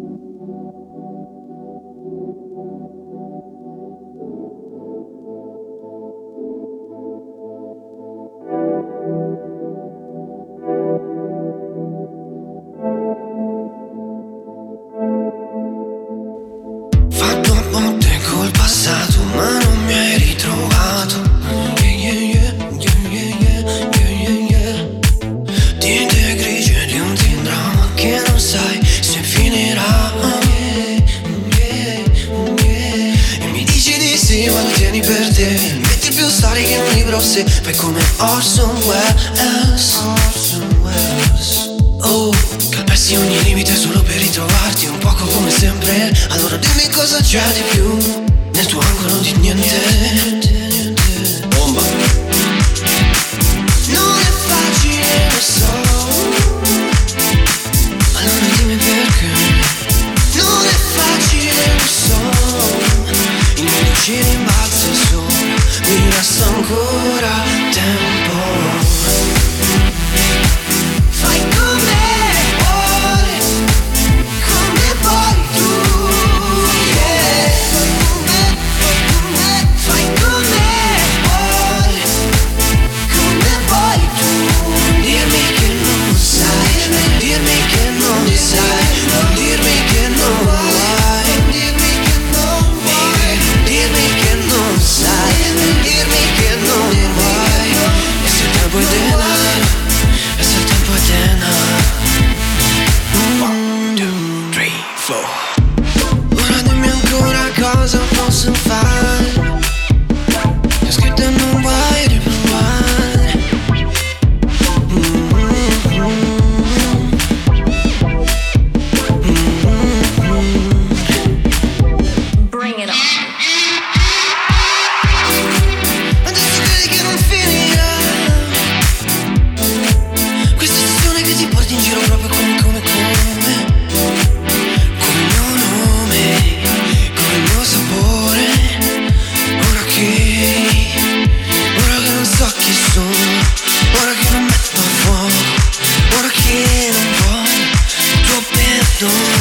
Fatto a botte col passato, ma non mi hai ritrovato. Tinte grigie di un teen drama che non sai se finirà. E mi dici di sì, ma lo tieni per te. Metti più storie che un libro se fai come Orson Welles. Oh, calpesti ogni limite solo per ritrovarti un poco come sempre. Allora dimmi cosa c'è di più nel tuo angolo di niente. Bomba. Non è facile, lo so. Allora dimmi perché. Non è facile, lo so. Il mondo ci rimbalza sopra, mi resta ancora tempo. Fai come vuoi tu, yeah. Fai come vuoi tu. Dirmi che non sai, dirmi che non sai, non dirmi che non vuoi, dirmi che non vuoi, dirmi che non sai, dirmi che non vuoi. E se il tempo è denaro, e se il tempo è denaro. 1, 2, 3, 4. Ora dimmi ancora cosa posso fare. Ho scritto e non vuoi riprovare. Bring it on. Adesso credi che non finirà questa stagione che ti porti in giro proprio come il mio nome, come il mio sapore. Ora che non so chi sono, ora che non metto a fuoco, ora che non voglio il tuo perdono.